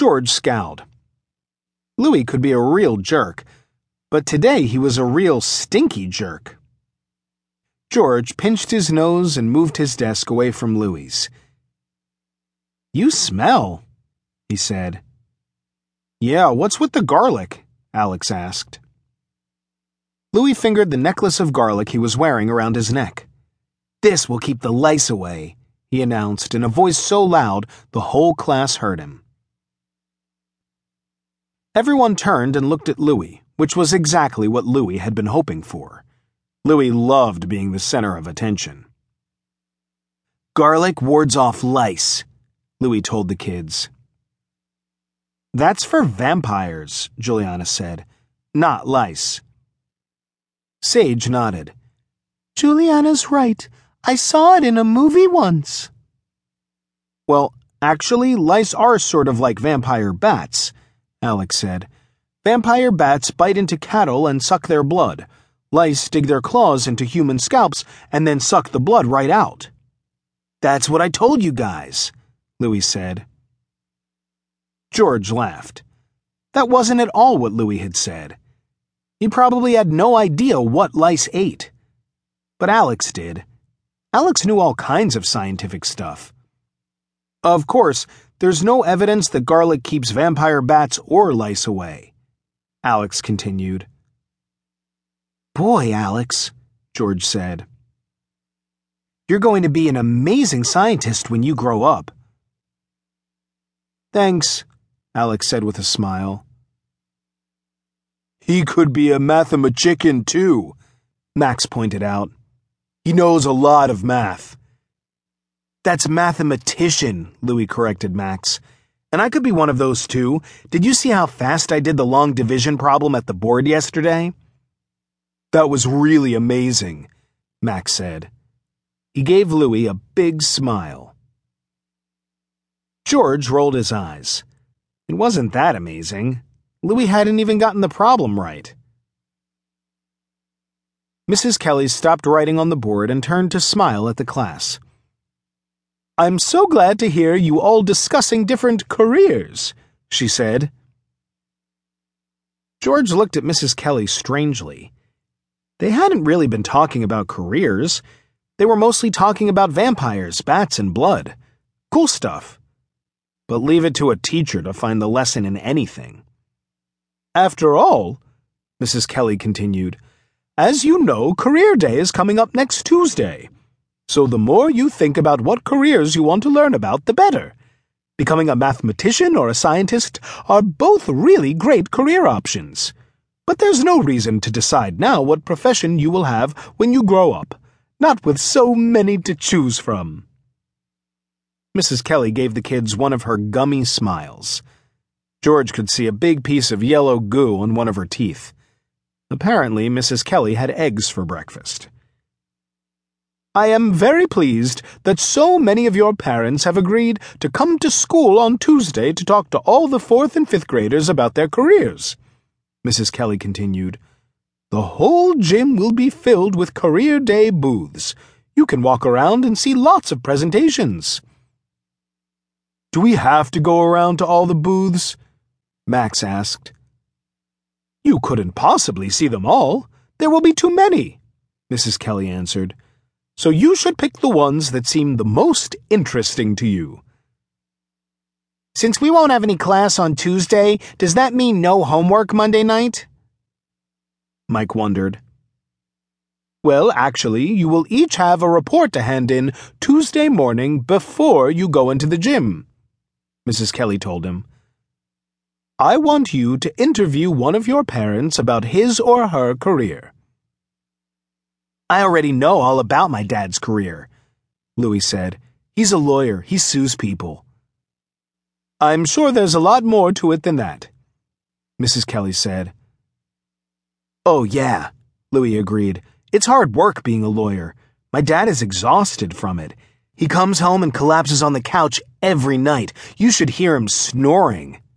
George scowled. Louis could be a real jerk, but today he was a real stinky jerk. George pinched his nose and moved his desk away from Louis's. "You smell," he said. "Yeah, what's with the garlic?" Alex asked. Louis fingered the necklace of garlic he was wearing around his neck. "This will keep the lice away," he announced in a voice so loud the whole class heard him. Everyone turned and looked at Louis, which was exactly what Louis had been hoping for. Louis loved being the center of attention. "Garlic wards off lice," Louis told the kids. "That's for vampires," Juliana said, "not lice." Sage nodded. "Juliana's right. I saw it in a movie once." "Well, actually, lice are sort of like vampire bats," Alex said. "Vampire bats bite into cattle and suck their blood. Lice dig their claws into human scalps and then suck the blood right out." "That's what I told you guys," Louis said. George laughed. That wasn't at all what Louis had said. He probably had no idea what lice ate. But Alex did. Alex knew all kinds of scientific stuff. "Of course, there's no evidence that garlic keeps vampire bats or lice away," Alex continued. "Boy, Alex," George said. "You're going to be an amazing scientist when you grow up." "Thanks," Alex said with a smile. "He could be a mathematician too," Max pointed out. "He knows a lot of math." "That's mathematician," Louis corrected Max. "And I could be one of those too. Did you see how fast I did the long division problem at the board yesterday?" "That was really amazing," Max said. He gave Louis a big smile. George rolled his eyes. It wasn't that amazing. Louis hadn't even gotten the problem right. Mrs. Kelly stopped writing on the board and turned to smile at the class. "I'm so glad to hear you all discussing different careers," she said. George looked at Mrs. Kelly strangely. They hadn't really been talking about careers. They were mostly talking about vampires, bats, and blood. Cool stuff. But leave it to a teacher to find the lesson in anything. "After all," Mrs. Kelly continued, "as you know, Career Day is coming up next Tuesday. So the more you think about what careers you want to learn about, the better. Becoming a mathematician or a scientist are both really great career options. But there's no reason to decide now what profession you will have when you grow up, not with so many to choose from." Mrs. Kelly gave the kids one of her gummy smiles. George could see a big piece of yellow goo on one of her teeth. Apparently, Mrs. Kelly had eggs for breakfast. "I am very pleased that so many of your parents have agreed to come to school on Tuesday to talk to all the 4th and 5th graders about their careers," Mrs. Kelly continued. "The whole gym will be filled with Career Day booths. You can walk around and see lots of presentations." "Do we have to go around to all the booths?" Max asked. "You couldn't possibly see them all. There will be too many," Mrs. Kelly answered. "So you should pick the ones that seem the most interesting to you." "Since we won't have any class on Tuesday, does that mean no homework Monday night?" Mike wondered. "Well, actually, you will each have a report to hand in Tuesday morning before you go into the gym," Mrs. Kelly told him. "I want you to interview one of your parents about his or her career." "I already know all about my dad's career," Louis said. "He's a lawyer. He sues people." "I'm sure there's a lot more to it than that," Mrs. Kelly said. "Oh, yeah," Louis agreed. "It's hard work being a lawyer. My dad is exhausted from it. He comes home and collapses on the couch every night. You should hear him snoring."